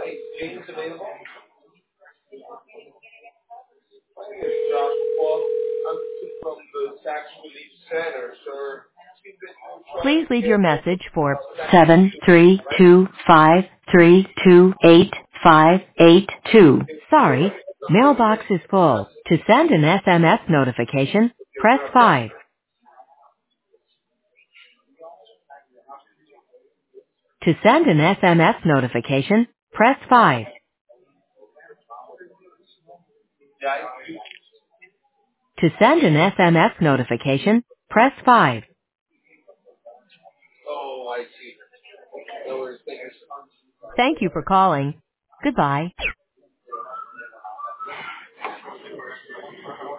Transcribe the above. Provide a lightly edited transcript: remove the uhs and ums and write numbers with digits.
Hi, James available? My name is Joshua. I'm from the Tax Relief Center, sir. We've been trying Please to leave your get over message for tax right? 73253288582. If you don't Sorry, have the number, you mailbox can is leave a full. message. To send an SMS notification, Yes, press sir, I'm ready. 5. To send an SMS notification, press 5. Yeah, To send an SMS notification, press 5. oh, I see. No worries. Thank you, sir. Thank you for calling. Goodbye.